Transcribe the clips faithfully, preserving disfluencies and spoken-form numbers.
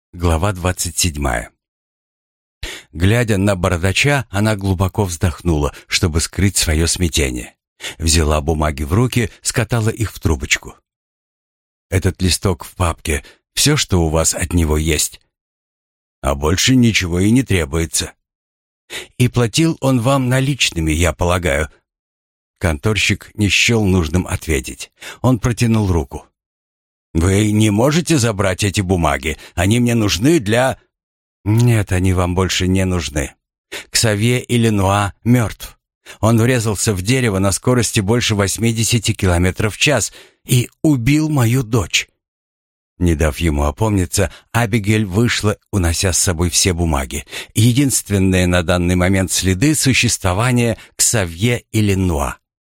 Глава двадцать седьмая. Глядя на бородача, она глубоко вздохнула, чтобы скрыть свое смятение. Взяла бумаги в руки, скатала их в трубочку. «Этот листок в папке — все, что у вас от него есть? А больше ничего и не требуется. И платил он вам наличными, я полагаю?» Конторщик не счел нужным ответить. Он протянул руку. «Вы не можете забрать эти бумаги? Они мне нужны для...» «Нет, они вам больше не нужны. Ксавье Иллинуа мертв. Он врезался в дерево на скорости больше восьмидесяти километров в час и убил мою дочь». Не дав ему опомниться, Абигель вышла, унося с собой все бумаги. Единственные на данный момент следы существования Ксавье Иллинуа.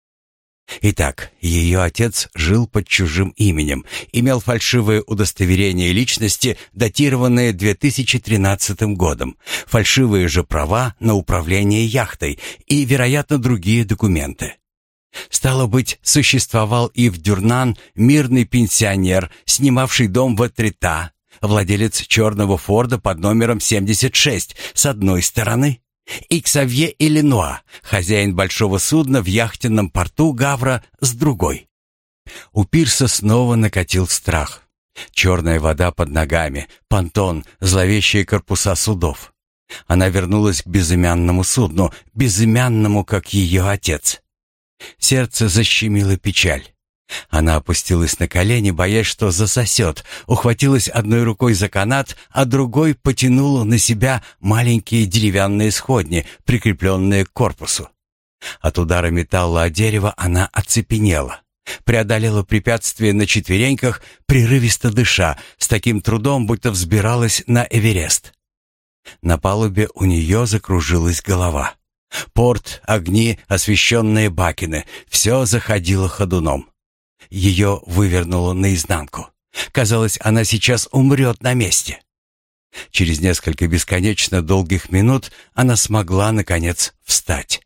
Итак, ее отец жил под чужим именем, имел фальшивое удостоверение личности, датированное две тысячи тринадцатым годом, фальшивые же права на управление яхтой и, вероятно, другие документы. Стало быть, существовал и в Дюрнан мирный пенсионер, снимавший дом в Этрита, владелец черного Форда под номером семьдесят шесть, с одной стороны, и Ксавье Иллинуа, хозяин большого судна в яхтенном порту Гавра, с другой. У пирса снова накатил страх. Черная вода под ногами, понтон, зловещие корпуса судов. Она вернулась к безымянному судну, безымянному, как ее отец. Сердце защемило печаль. Она опустилась на колени, боясь, что засосет, ухватилась одной рукой за канат, а другой потянула на себя маленькие деревянные сходни, прикрепленные к корпусу. От удара металла о дерево она оцепенела. Преодолела препятствие на четвереньках, прерывисто дыша, с таким трудом, будто взбиралась на Эверест. На палубе у нее закружилась голова. Порт, огни, освещенные бакины — все заходило ходуном. Ее вывернуло наизнанку. Казалось, она сейчас умрет на месте. Через несколько бесконечно долгих минут она смогла, наконец, встать.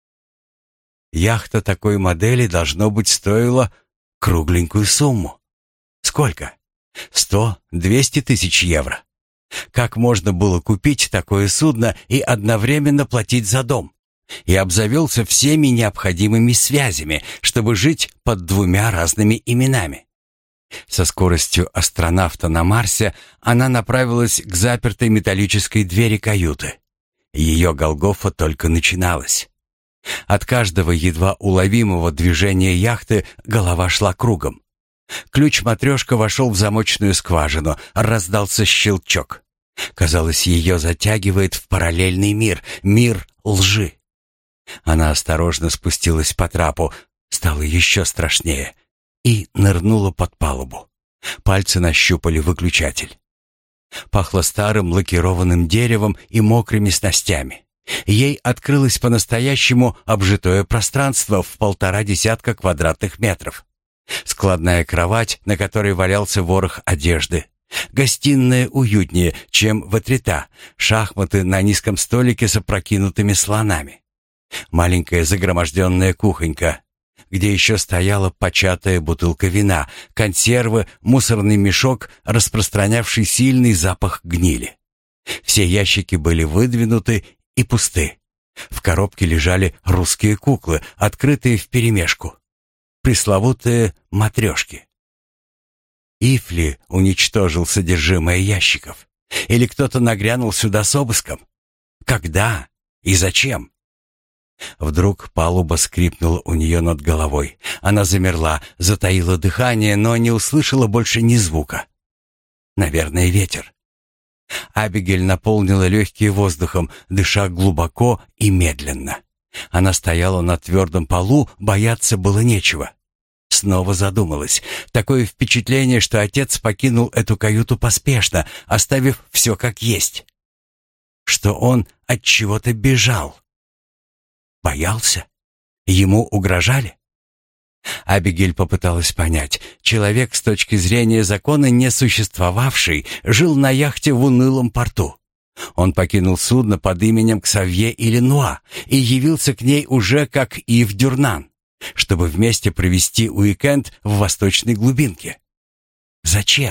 Яхта такой модели, должно быть, стоила кругленькую сумму. Сколько? Сто, двести тысяч евро. Как можно было купить такое судно и одновременно платить за дом? И обзавелся всеми необходимыми связями, чтобы жить под двумя разными именами. Со скоростью астронавта на Марсе она направилась к запертой металлической двери каюты. Ее Голгофа только начиналась. От каждого едва уловимого движения яхты голова шла кругом. Ключ-матрешка вошел в замочную скважину, раздался щелчок. Казалось, ее затягивает в параллельный мир, мир лжи. Она осторожно спустилась по трапу, стало еще страшнее, и нырнула под палубу. Пальцы нащупали выключатель. Пахло старым лакированным деревом и мокрыми снастями. Ей открылось по-настоящему обжитое пространство в полтора десятка квадратных метров. Складная кровать, на которой валялся ворох одежды. Гостиная уютнее, чем в Этрита, шахматы на низком столике с опрокинутыми слонами. Маленькая загроможденная кухонька, где еще стояла початая бутылка вина, консервы, мусорный мешок, распространявший сильный запах гнили. Все ящики были выдвинуты и пусты. В коробке лежали русские куклы, открытые вперемешку. Пресловутые матрешки. Ифли уничтожил содержимое ящиков. Или кто-то нагрянул сюда с обыском? Когда и зачем? Вдруг палуба скрипнула у нее над головой. Она замерла, затаила дыхание, но не услышала больше ни звука. Наверное, ветер. Абигель наполнила легкие воздухом, дыша глубоко и медленно. Она стояла на твердом полу, бояться было нечего. Снова задумалась. Такое впечатление, что отец покинул эту каюту поспешно, оставив все как есть. Что он от чего-то бежал. Боялся? Ему угрожали? Абигель попыталась понять. Человек, с точки зрения закона не существовавший, жил на яхте в унылом порту. Он покинул судно под именем Ксавье Иллинуа и явился к ней уже как Ив Дюрнан, чтобы вместе провести уикенд в восточной глубинке. Зачем?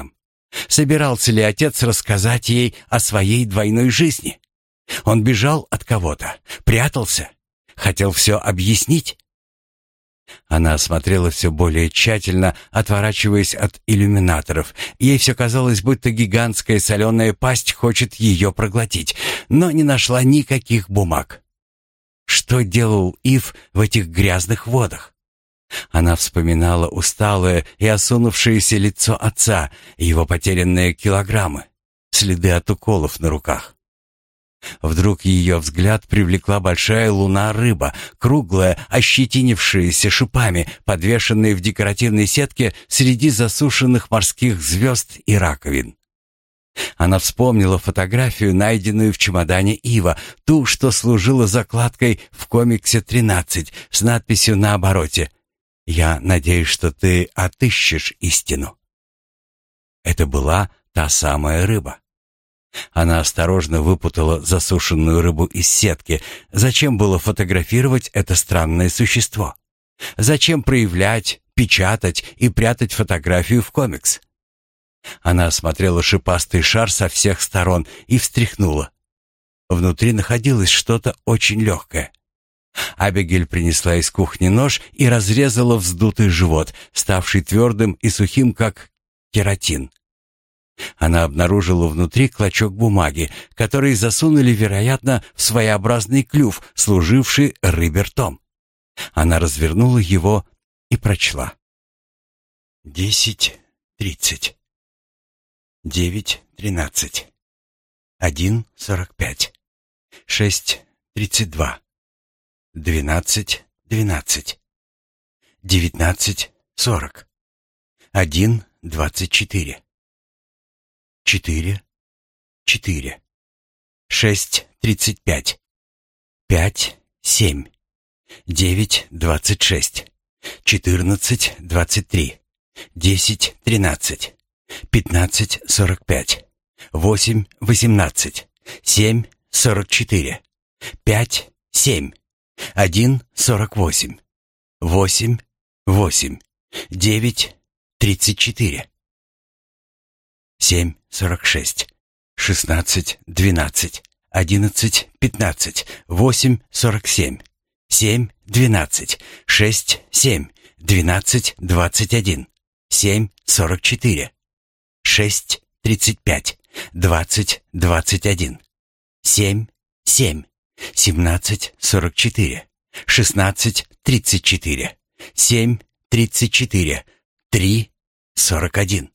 Собирался ли отец рассказать ей о своей двойной жизни? Он бежал от кого-то, прятался, хотел все объяснить. Она осмотрела все более тщательно, отворачиваясь от иллюминаторов. Ей все казалось, будто гигантская соленая пасть хочет ее проглотить, но не нашла никаких бумаг. Что делал Ив в этих грязных водах? Она вспоминала усталое и осунувшееся лицо отца, его потерянные килограммы, следы от уколов на руках. Вдруг ее взгляд привлекла большая луна-рыба, круглая, ощетинившаяся шипами, подвешенная в декоративной сетке среди засушенных морских звезд и раковин. Она вспомнила фотографию, найденную в чемодане Ива, ту, что служила закладкой в комиксе тринадцать, с надписью на обороте: «Я надеюсь, что ты отыщешь истину». Это была та самая рыба. Она осторожно выпутала засушенную рыбу из сетки. Зачем было фотографировать это странное существо? Зачем проявлять, печатать и прятать фотографию в комикс? Она осмотрела шипастый шар со всех сторон и встряхнула. Внутри находилось что-то очень легкое. Абигейль принесла из кухни нож и разрезала вздутый живот, ставший твердым и сухим, как кератин. Она обнаружила внутри клочок бумаги, который засунули, вероятно, в своеобразный клюв, служивший рыбе ртом. Она развернула его и прочла. «Десять тридцать. Девять тринадцать. Один сорок пять. Шесть тридцать два. Двенадцать двенадцать. Девятнадцать сорок. Один двадцать четыре. Четыре, четыре, шесть, тридцать пять, пять, семь, девять, двадцать шесть, четырнадцать, двадцать три, десять, тринадцать, пятнадцать, сорок пять, восемь, восемнадцать, семь, сорок четыре, пять, семь, один, сорок восемь, восемь, восемь, девять, тридцать четыре. Семь, сорок шесть, шестнадцать, двенадцать, одиннадцать, пятнадцать, восемь, сорок семь, семь, двенадцать, шесть, семь, двенадцать, двадцать один, семь, сорок четыре, шесть, тридцать пять, двадцать, двадцать один, семь, семь, семнадцать, сорок четыре, шестнадцать, тридцать четыре, семь, тридцать четыре, три, сорок один.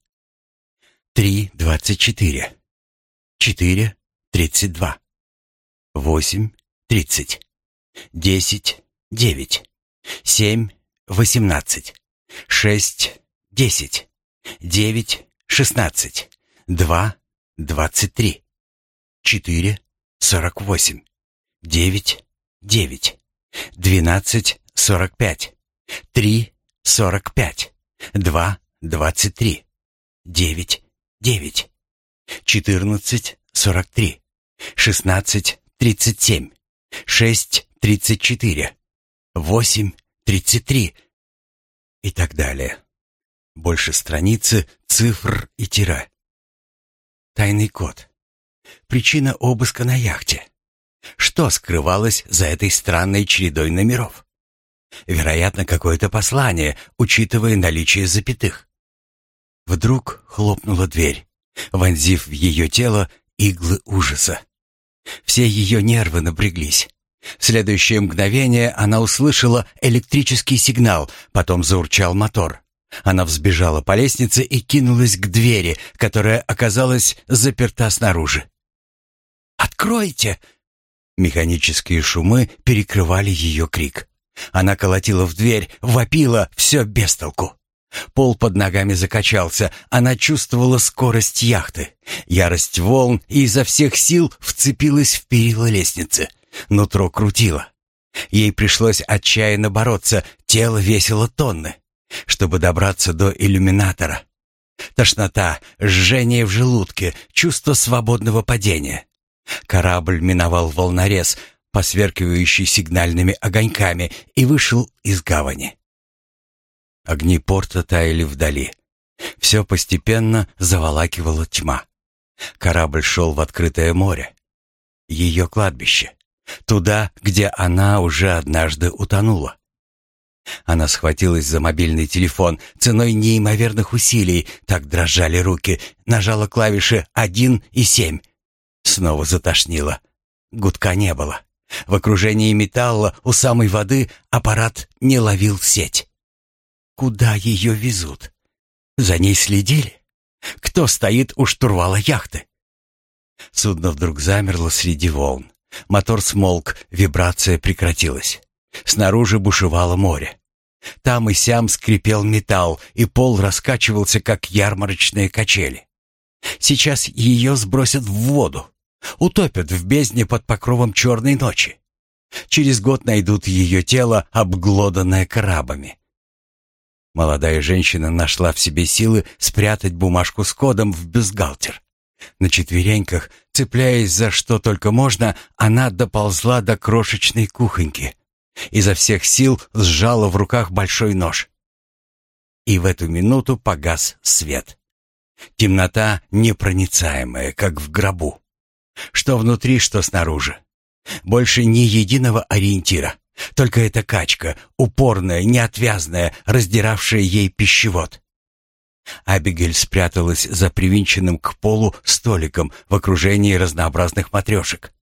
Три двадцать четыре, четыре тридцать два, восемь тридцать, десять девять, семь восемнадцать, шесть десять, девять шестнадцать, два двадцать три, четыре сорок восемь, девять девять, двенадцать сорок пять, три сорок пять, два двадцать три, девять девять, четырнадцать сорок три, шестнадцать тридцать семь, шесть тридцать четыре, восемь тридцать три и так далее. Больше страницы, цифр и тире. Тайный код. Причина обыска на яхте. Что скрывалось за этой странной чередой номеров? Вероятно, какое-то послание, учитывая наличие запятых. Вдруг хлопнула дверь, вонзив в ее тело иглы ужаса. Все ее нервы напряглись. В следующее мгновение она услышала электрический сигнал, потом заурчал мотор. Она взбежала по лестнице и кинулась к двери, которая оказалась заперта снаружи. «Откройте!» Механические шумы перекрывали ее крик. Она колотила в дверь, вопила, все без толку. Пол под ногами закачался, она чувствовала скорость яхты. Ярость волн и изо всех сил вцепилась в перила лестницы. Нутро крутило. Ей пришлось отчаянно бороться, тело весило тонны, чтобы добраться до иллюминатора. Тошнота, жжение в желудке, чувство свободного падения. Корабль миновал волнорез, посверкивающий сигнальными огоньками, и вышел из гавани. Огни порта таяли вдали. Все постепенно заволакивала тьма. Корабль шел в открытое море. Ее кладбище. Туда, где она уже однажды утонула. Она схватилась за мобильный телефон. Ценой неимоверных усилий, так дрожали руки, нажала клавиши один и семь. Снова затошнило. Гудка не было. В окружении металла у самой воды аппарат не ловил сеть. Куда ее везут? За ней следили? Кто стоит у штурвала яхты? Судно вдруг замерло среди волн. Мотор смолк, вибрация прекратилась. Снаружи бушевало море. Там и сям скрипел металл, и пол раскачивался, как ярмарочные качели. Сейчас ее сбросят в воду. Утопят в бездне под покровом черной ночи. Через год найдут ее тело, обглоданное крабами. Молодая женщина нашла в себе силы спрятать бумажку с кодом в бюстгальтер. На четвереньках, цепляясь за что только можно, она доползла до крошечной кухоньки. Изо всех сил сжала в руках большой нож. И в эту минуту погас свет. Темнота непроницаемая, как в гробу. Что внутри, что снаружи. Больше ни единого ориентира. Только эта качка, упорная, неотвязная, раздиравшая ей пищевод. Абигейль спряталась за привинченным к полу столиком в окружении разнообразных матрешек.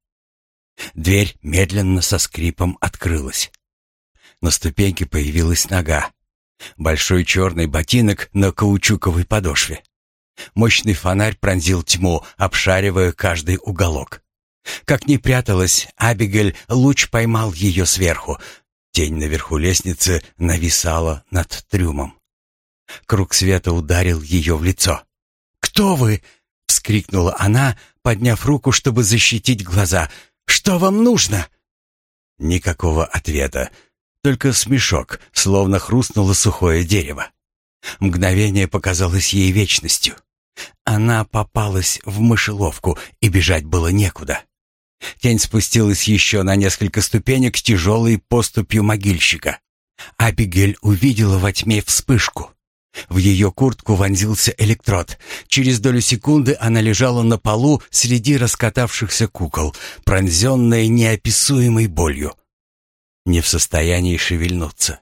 Дверь медленно со скрипом открылась. На ступеньке появилась нога. Большой черный ботинок на каучуковой подошве. Мощный фонарь пронзил тьму, обшаривая каждый уголок. Как ни пряталась, Абигейль, луч поймал ее сверху. Тень наверху лестницы нависала над трюмом. Круг света ударил ее в лицо. «Кто вы?» — вскрикнула она, подняв руку, чтобы защитить глаза. «Что вам нужно?» Никакого ответа, только смешок, словно хрустнуло сухое дерево. Мгновение показалось ей вечностью. Она попалась в мышеловку, и бежать было некуда. Тень спустилась еще на несколько ступенек с тяжелой поступью могильщика. Абигейль увидела во тьме вспышку. В ее куртку вонзился электрод. Через долю секунды она лежала на полу среди раскатавшихся кукол, пронзенная неописуемой болью. Не в состоянии шевельнуться.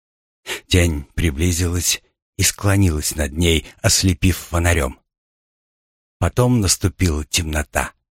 Тень приблизилась и склонилась над ней, ослепив фонарем. Потом наступила темнота.